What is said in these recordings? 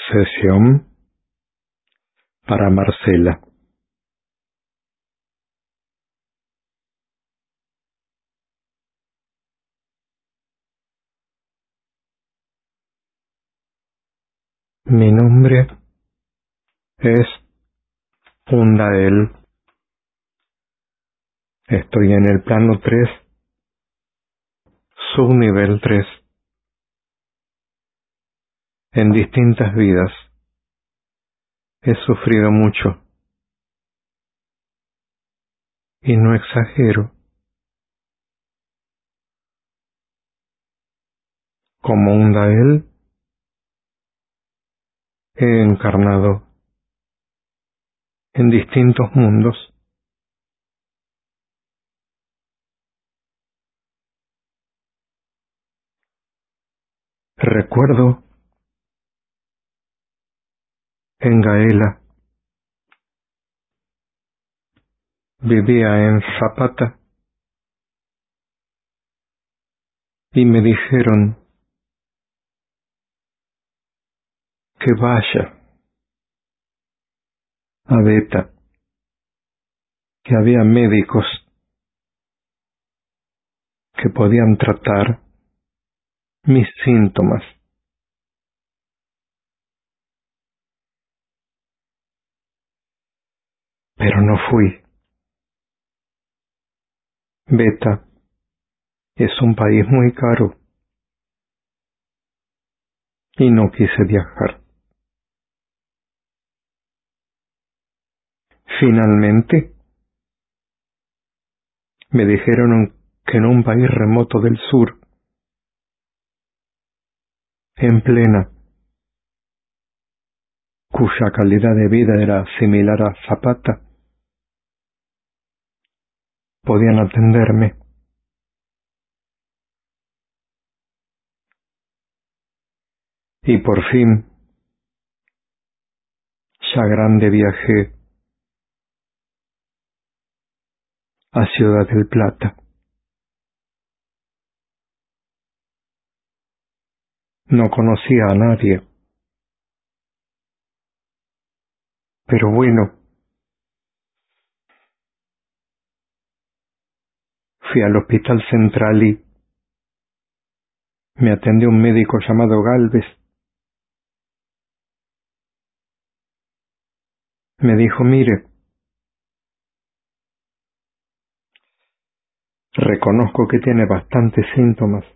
Sesión para Marcela. Mi nombre es Undael. Estoy en el plano 3, subnivel 3. En distintas vidas he sufrido mucho. Y no exagero. Como Undael he encarnado en distintos mundos. Recuerdo en Gaela. Vivía en Zapata y me dijeron que vaya a Beta, que había médicos que podían tratar mis síntomas. Pero no fui. Beta es un país muy caro y no quise viajar. Finalmente, me dijeron que en un país remoto del sur, en plena, cuya calidad de vida era similar a Zapata, podían atenderme. Y por fin, ya grande, viajé a Ciudad del Plata. No conocía a nadie. Pero bueno, fui al Hospital Central y me atendió un médico llamado Galvez. Me dijo, mire, reconozco que tiene bastantes síntomas,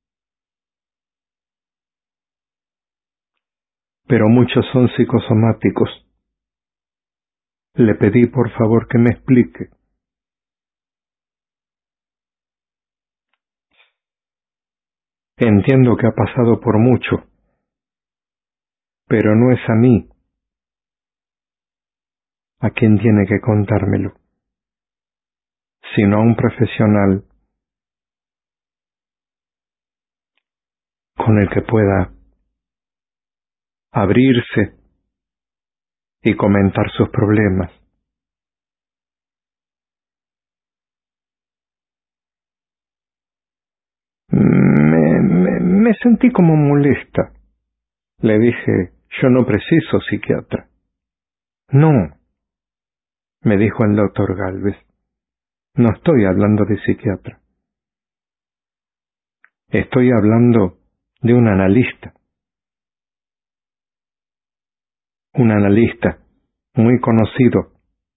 pero muchos son psicosomáticos. Le pedí por favor que me explique. Entiendo que ha pasado por mucho, pero no es a mí a quien tiene que contármelo, sino a un profesional con el que pueda abrirse y comentar sus problemas. Me sentí como molesta. Le dije, yo no preciso psiquiatra. No, me dijo el doctor Galvez, no estoy hablando de psiquiatra. Estoy hablando de un analista muy conocido,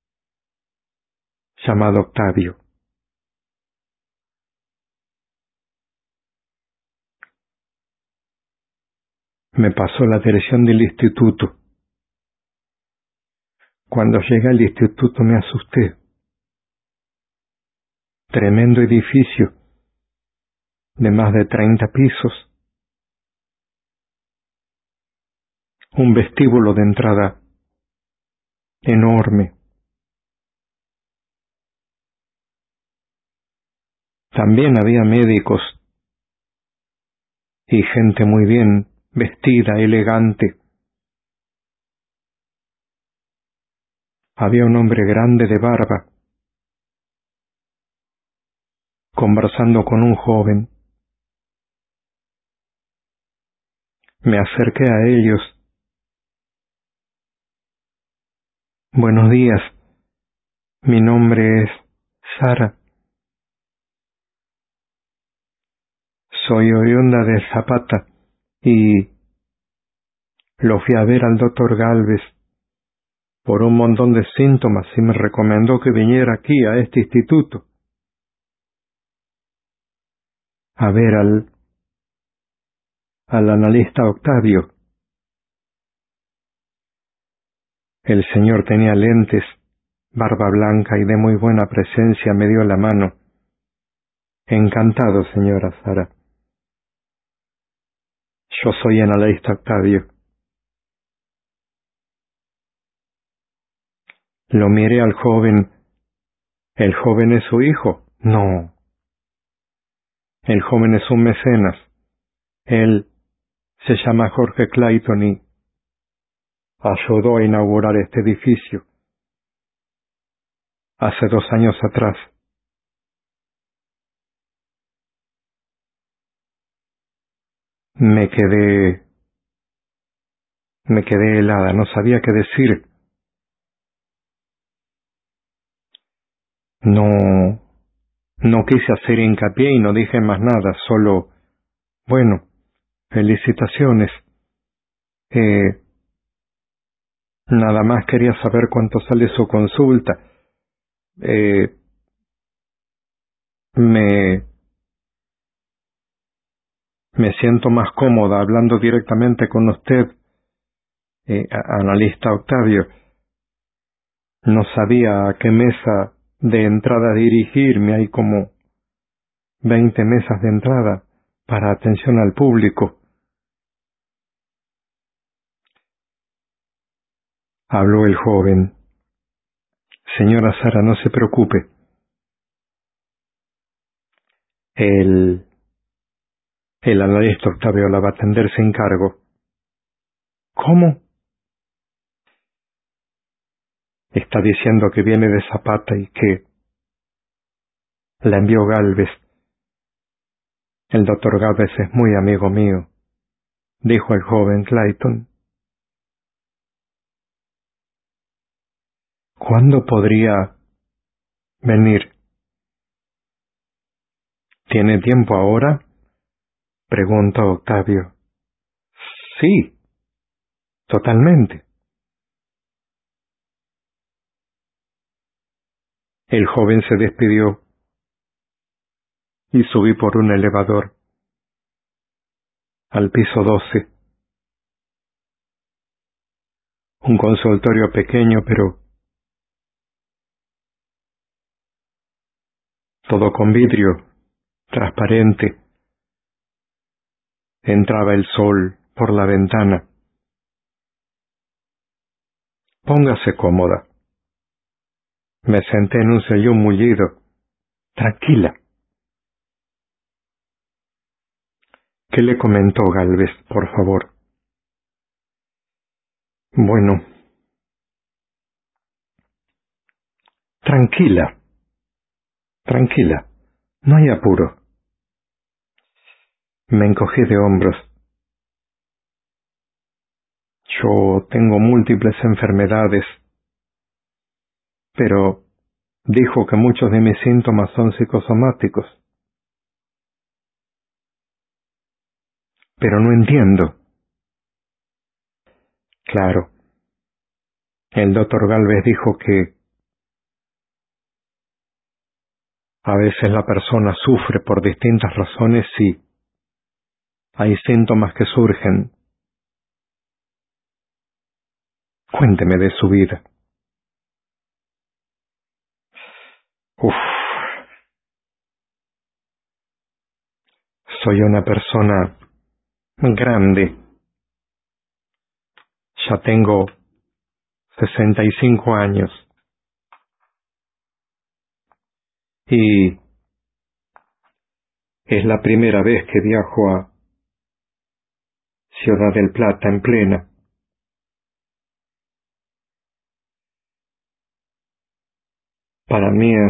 llamado Octavio. Me pasó la dirección del instituto. Cuando llegué al instituto me asusté. Tremendo edificio, de más de 30 pisos. Un vestíbulo de entrada enorme. También había médicos y gente muy bien vestida, elegante. Había un hombre grande de barba, conversando con un joven. Me acerqué a ellos Buenos días. Mi nombre es Sara. Soy oriunda de Zapata y lo fui a ver al doctor Galvez por un montón de síntomas y me recomendó que viniera aquí a este instituto a ver al analista Octavio. El señor tenía lentes, barba blanca y de muy buena presencia. Me dio la mano. Encantado, señora Sara. Yo soy el analista Octavio. Lo miré al joven. ¿El joven es su hijo? No. El joven es un mecenas. Él se llama Jorge Clayton y ayudó a inaugurar este edificio hace 2 años atrás. Me quedé helada, no sabía qué decir. No quise hacer hincapié y no dije más nada, solo, bueno, felicitaciones. Nada más quería saber cuánto sale su consulta. Eh, me, me siento más cómoda hablando directamente con usted, analista Octavio. No sabía a qué mesa de entrada dirigirme. Hay como 20 mesas de entrada para atención al público. Habló el joven. Señora Sara, no se preocupe. El analista Octavio la va a atender sin cargo. ¿Cómo? Está diciendo que viene de Zapata y que la envió Galvez. El doctor Galvez es muy amigo mío, dijo el joven Clayton. ¿Cuándo podría venir? ¿Tiene tiempo ahora? Preguntó Octavio. Sí, totalmente. El joven se despidió y subí por un elevador al piso 12. Un consultorio pequeño, pero todo con vidrio, transparente. Entraba el sol por la ventana. Póngase cómoda. Me senté en un sillón mullido. Tranquila. ¿Qué le comentó Galvez, por favor? Bueno, tranquila, tranquila. No hay apuro. Me encogí de hombros. Yo tengo múltiples enfermedades, pero dijo que muchos de mis síntomas son psicosomáticos. Pero no entiendo. Claro, el doctor Galvez dijo que a veces la persona sufre por distintas razones y hay síntomas que surgen. Cuénteme de su vida. Uf, soy una persona grande. Ya tengo 65 años. Y es la primera vez que viajo a Ciudad del Plata en plena. Para mí es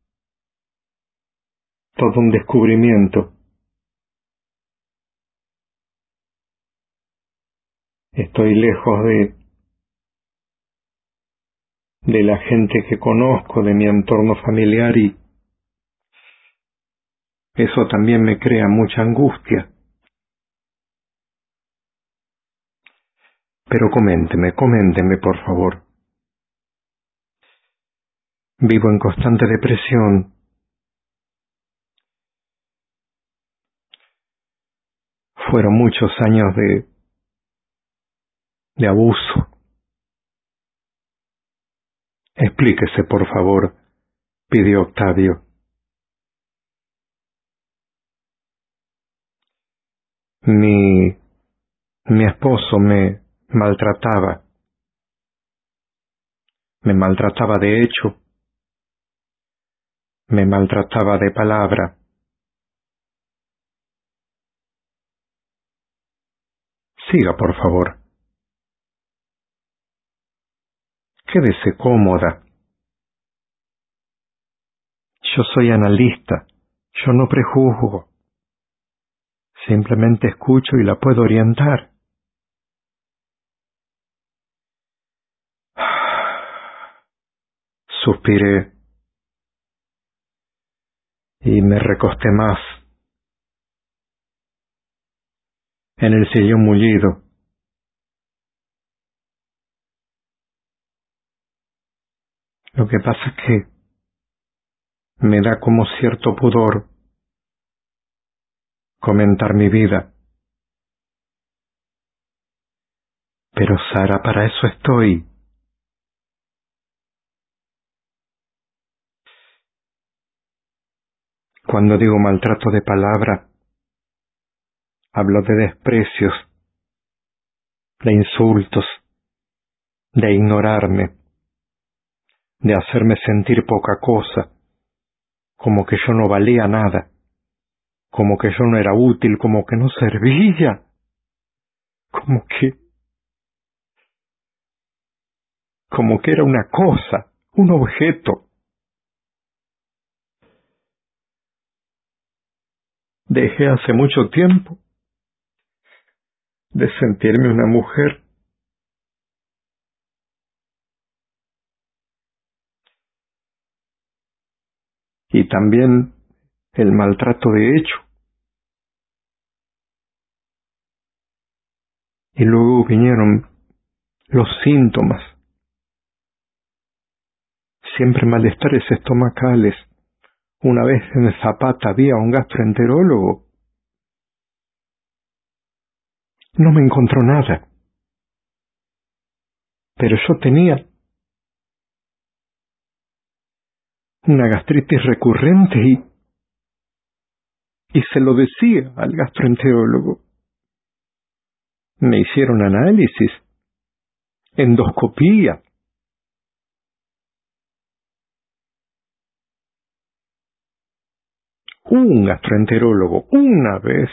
todo un descubrimiento. Estoy lejos de la gente que conozco, de mi entorno familiar, y eso también me crea mucha angustia. Pero coménteme, por favor. Vivo en constante depresión. Fueron muchos años de abuso. Explíquese, por favor, pidió Octavio. Mi esposo me maltrataba. Me maltrataba de hecho. Me maltrataba de palabra. Siga, por favor. Quédese cómoda. Yo soy analista. Yo no prejuzgo. Simplemente escucho y la puedo orientar. Suspiré y me recosté más en el sillón mullido. Lo que pasa es que me da como cierto pudor comentar mi vida. Pero Sara, para eso estoy. Cuando digo maltrato de palabra, hablo de desprecios, de insultos, de ignorarme, de hacerme sentir poca cosa, como que yo no valía nada, como que yo no era útil, como que no servía, como que era una cosa, un objeto. Dejé hace mucho tiempo de sentirme una mujer. Y también el maltrato de hecho. Y luego vinieron los síntomas, siempre malestares estomacales. Una vez en Zapata había un gastroenterólogo. No me encontró nada, pero yo tenía una gastritis recurrente y se lo decía al gastroenterólogo. Me hicieron análisis, endoscopía. Un gastroenterólogo, una vez,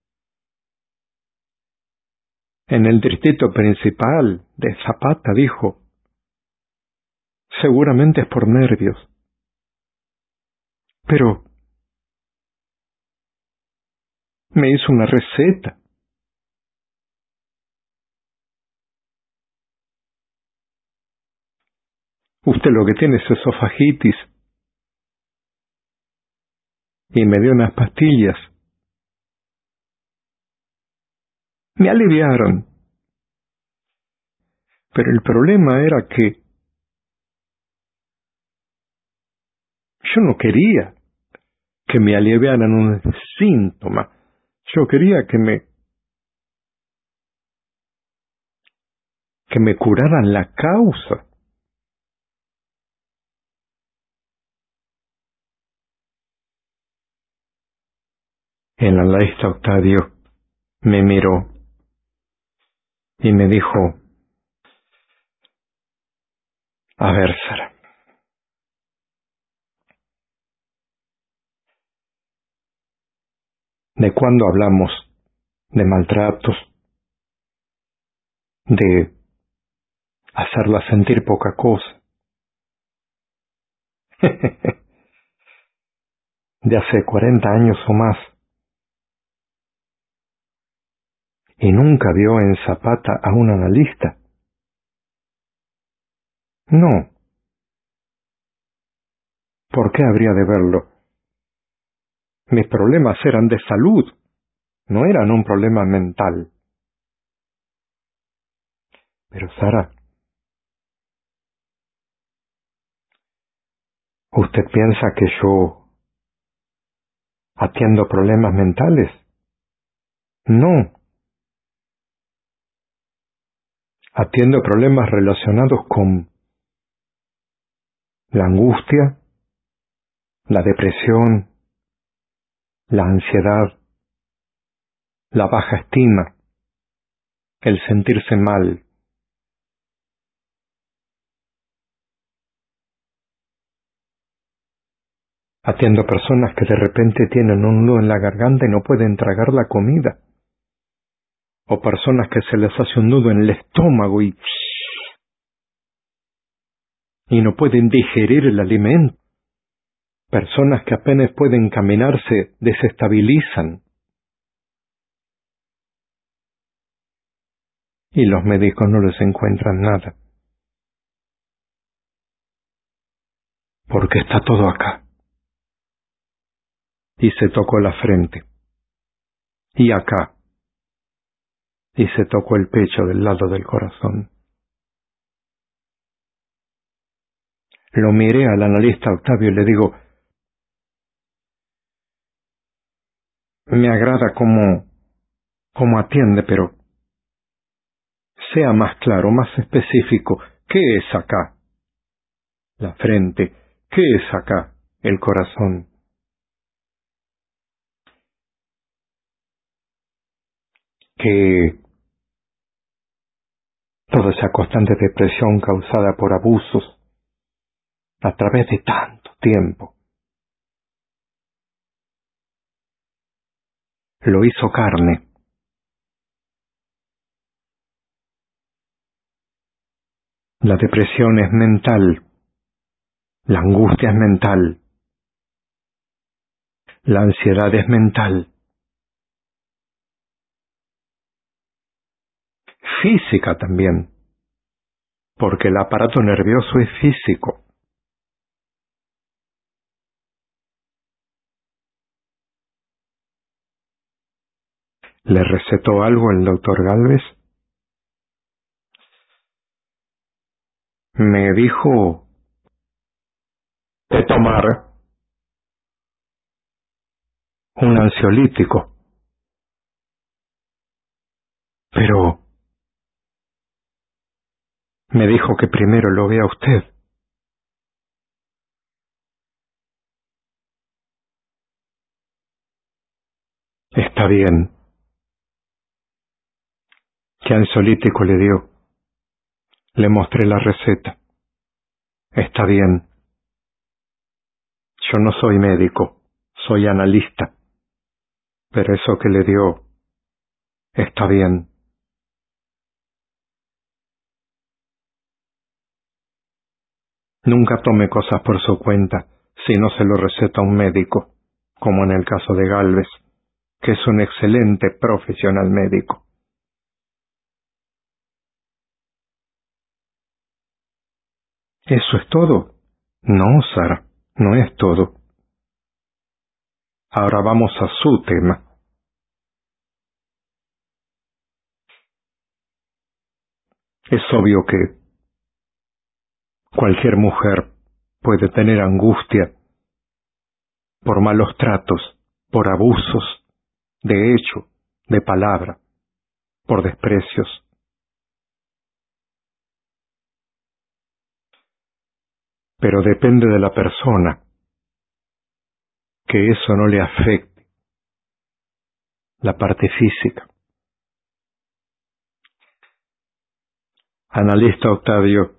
en el distrito principal de Zapata, dijo, seguramente es por nervios. Pero me hizo una receta. Usted lo que tiene es esofagitis. Y me dio unas pastillas. Me aliviaron. Pero el problema era que yo no quería que me aliviaran un síntoma. Yo quería que me curaran la causa. El analista Octavio me miró y me dijo, a ver, Sara, ¿de cuándo hablamos de maltratos, de hacerla sentir poca cosa? De hace 40 años o más. ¿Y nunca vio en Zapata a un analista? No, ¿Por qué habría de verlo? Mis problemas eran de salud, no eran un problema mental. Pero Sara, ¿usted piensa que yo atiendo problemas mentales? No. Atiendo problemas relacionados con la angustia, la depresión, la ansiedad, la baja estima, el sentirse mal. Atiendo personas que de repente tienen un nudo en la garganta y no pueden tragar la comida. O personas que se les hace un nudo en el estómago y no pueden digerir el alimento. Personas que apenas pueden caminar se desestabilizan. Y los médicos no les encuentran nada. Porque está todo acá. Y se tocó la frente. Y acá. Y se tocó el pecho del lado del corazón. Lo miré al analista Octavio y le digo, me agrada cómo atiende, pero sea más claro, más específico. ¿Qué es acá? La frente. ¿Qué es acá? El corazón. Que toda esa constante depresión causada por abusos a través de tanto tiempo lo hizo carne. La depresión es mental, la angustia es mental, la ansiedad es mental, física también, porque el aparato nervioso es físico. ¿Le recetó algo el doctor Gálvez? Me dijo de tomar un ansiolítico, pero me dijo que primero lo vea usted. Está bien. ¿Qué ansiolítico le dio? Le mostré la receta. Está bien. Yo no soy médico, soy analista. Pero eso que le dio, está bien. Nunca tome cosas por su cuenta si no se lo receta un médico, como en el caso de Gálvez, que es un excelente profesional médico. ¿Eso es todo? No, Sara, no es todo. Ahora vamos a su tema. Es obvio que cualquier mujer puede tener angustia por malos tratos, por abusos, de hecho, de palabra, por desprecios. Pero depende de la persona que eso no le afecte la parte física. Analista Octavio,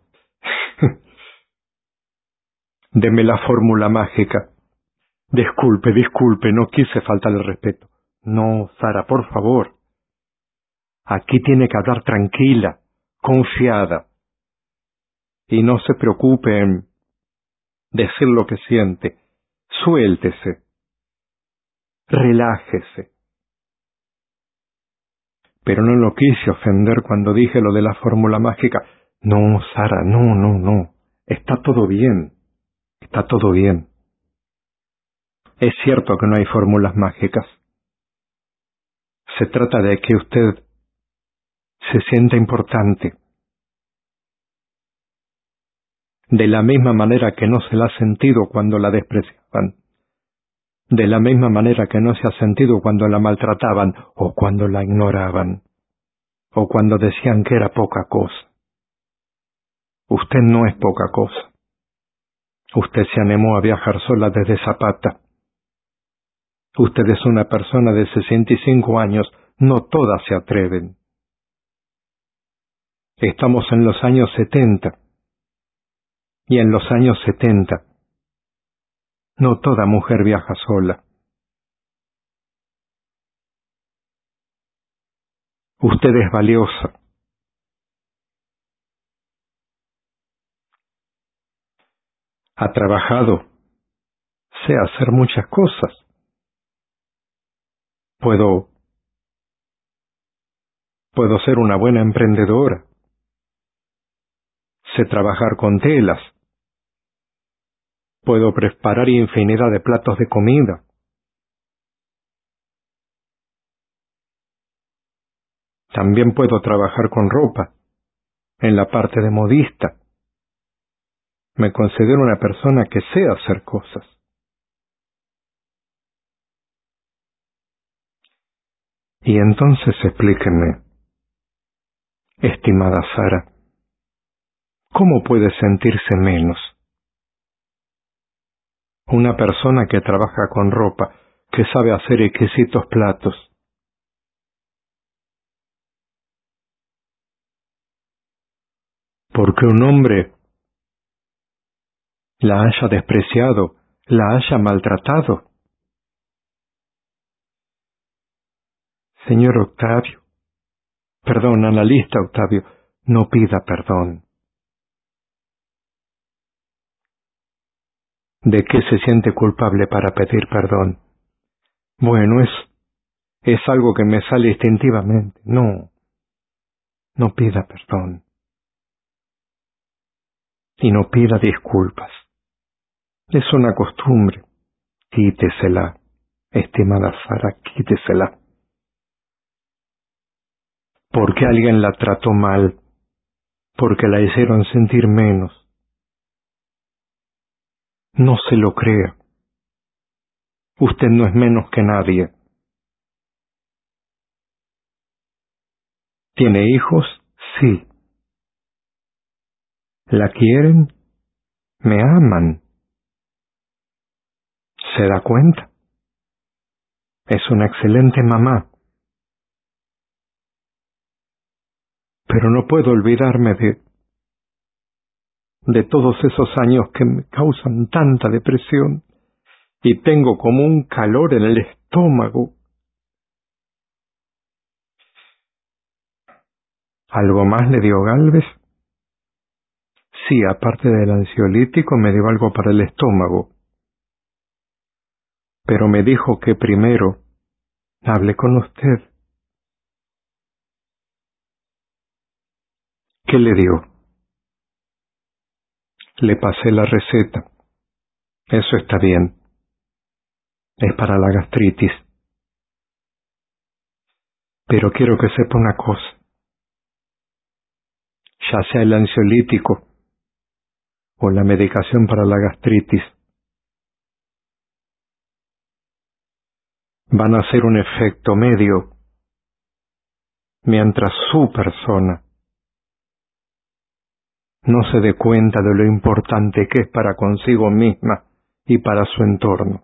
deme la fórmula mágica. Disculpe, no quise faltarle el respeto. No, Sara, por favor. Aquí tiene que hablar tranquila, confiada. Y no se preocupe en decir lo que siente. Suéltese. Relájese. Pero no lo quise ofender cuando dije lo de la fórmula mágica. No, Sara, no. Está todo bien. Está todo bien. Es cierto que no hay fórmulas mágicas. Se trata de que usted se sienta importante. De la misma manera que no se la ha sentido cuando la despreciaban. De la misma manera que no se ha sentido cuando la maltrataban o cuando la ignoraban. O cuando decían que era poca cosa. Usted no es poca cosa. Usted se animó a viajar sola desde Zapata. Usted es una persona de 65 años. No todas se atreven. Estamos en los años 70. Y en los años 70, no toda mujer viaja sola. Usted es valiosa. Ha trabajado. Sé hacer muchas cosas. Puedo ser una buena emprendedora. Sé trabajar con telas. Puedo preparar infinidad de platos de comida. También puedo trabajar con ropa, en la parte de modista. Me considero una persona que sé hacer cosas. Y entonces explíqueme, estimada Sara, ¿cómo puede sentirse menos? Una persona que trabaja con ropa, que sabe hacer exquisitos platos. Porque un hombre la haya despreciado, la haya maltratado. Señor Octavio, perdón, analista Octavio, no pida perdón. ¿De qué se siente culpable para pedir perdón? Bueno, es algo que me sale instintivamente. No pida perdón. Y no pida disculpas. Es una costumbre. Quítesela, estimada Sara, quítesela. Porque alguien la trató mal, porque la hicieron sentir menos. No se lo crea. Usted no es menos que nadie. ¿Tiene hijos? Sí. ¿La quieren? ¿Me aman? ¿Se da cuenta? Es una excelente mamá. Pero no puedo olvidarme de todos esos años que me causan tanta depresión y tengo como un calor en el estómago. ¿Algo más le dio Gálvez? Sí, aparte del ansiolítico me dio algo para el estómago. Pero me dijo que primero hable con usted. ¿Qué le dio? Le pasé la receta. Eso está bien. Es para la gastritis. Pero quiero que sepa una cosa. Ya sea el ansiolítico o la medicación para la gastritis, van a hacer un efecto medio mientras su persona no se dé cuenta de lo importante que es para consigo misma y para su entorno.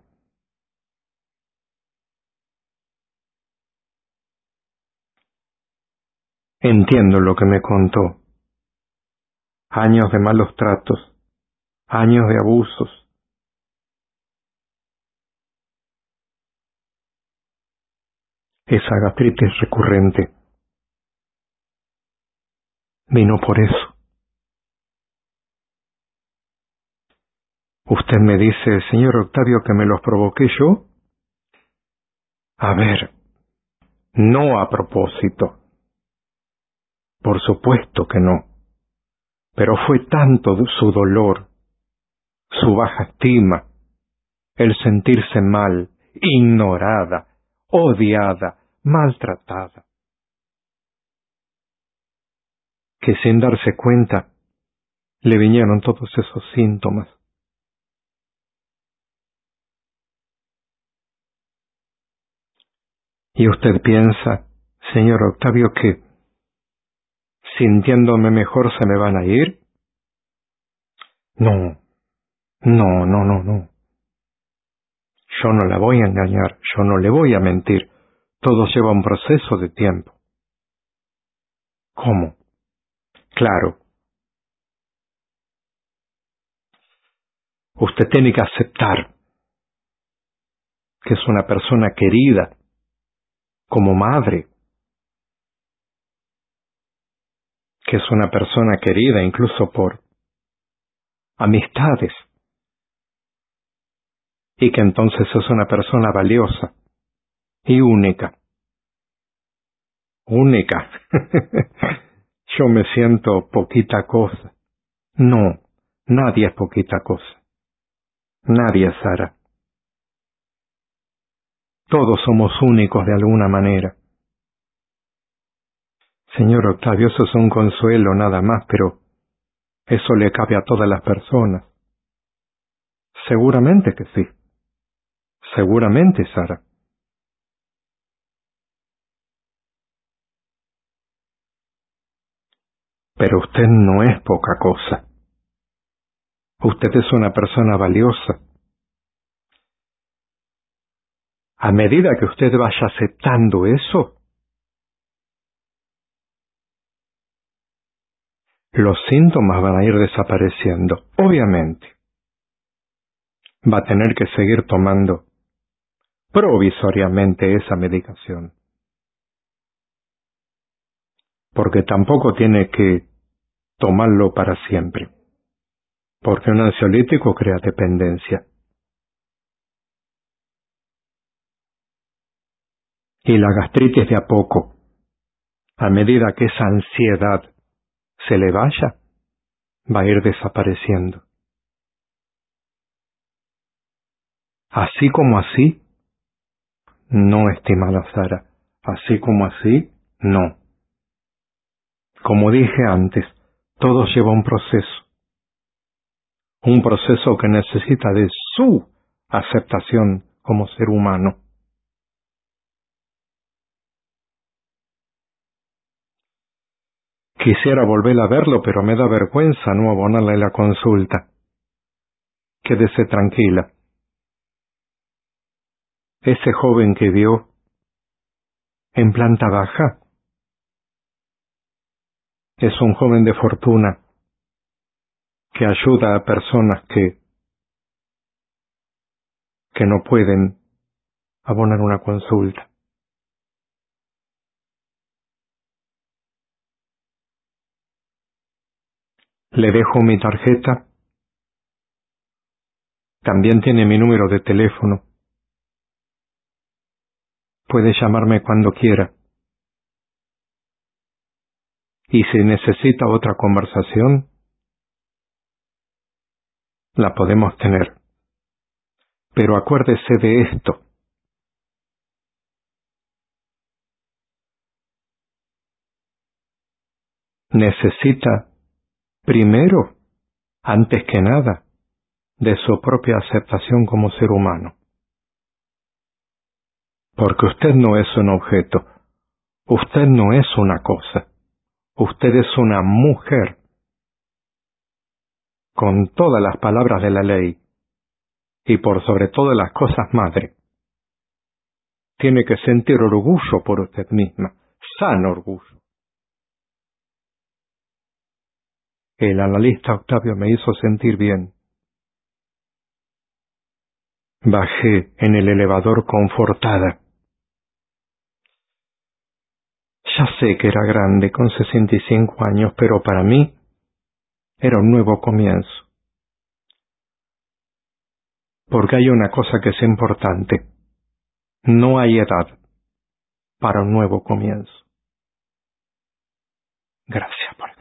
Entiendo lo que me contó. Años de malos tratos, años de abusos. Esa gastritis recurrente vino por eso. Usted me dice, señor Octavio, que me los provoqué yo. A ver, no a propósito. Por supuesto que no. Pero fue tanto su dolor, su baja estima, el sentirse mal, ignorada, odiada, maltratada. Que sin darse cuenta le vinieron todos esos síntomas. ¿Y usted piensa, señor Octavio, que sintiéndome mejor se me van a ir? No, no, no, no, no. Yo no la voy a engañar, yo no le voy a mentir. Todo lleva un proceso de tiempo. ¿Cómo? Claro. Usted tiene que aceptar que es una persona querida, como madre, que es una persona querida incluso por amistades, y que entonces es una persona valiosa y única. Única. Yo me siento poquita cosa. No, nadie es poquita cosa. Nadie, Sara. Todos somos únicos de alguna manera. Señor Octavio, eso es un consuelo nada más, pero eso le cabe a todas las personas. Seguramente que sí. Seguramente, Sara. Pero usted no es poca cosa. Usted es una persona valiosa. A medida que usted vaya aceptando eso, los síntomas van a ir desapareciendo. Obviamente, va a tener que seguir tomando provisoriamente esa medicación. Porque tampoco tiene que tomarlo para siempre. Porque un ansiolítico crea dependencia. Y la gastritis de a poco, a medida que esa ansiedad se le vaya, va a ir desapareciendo. Así como así, no, estimada Sara. Así como así, no. Como dije antes, todo lleva un proceso. Un proceso que necesita de su aceptación como ser humano. Quisiera volver a verlo, pero me da vergüenza no abonarle la consulta. Quédese tranquila. Ese joven que vio en planta baja es un joven de fortuna que ayuda a personas que no pueden abonar una consulta. Le dejo mi tarjeta. También tiene mi número de teléfono. Puede llamarme cuando quiera. Y si necesita otra conversación, la podemos tener. Pero acuérdese de esto. Necesita, primero, antes que nada, de su propia aceptación como ser humano. Porque usted no es un objeto. Usted no es una cosa. Usted es una mujer. Con todas las palabras de la ley. Y por sobre todas las cosas, madre. Tiene que sentir orgullo por usted misma. Sano orgullo. El analista Octavio me hizo sentir bien. Bajé en el elevador confortada. Ya sé que era grande con 65 años, pero para mí era un nuevo comienzo. Porque hay una cosa que es importante. No hay edad para un nuevo comienzo. Gracias por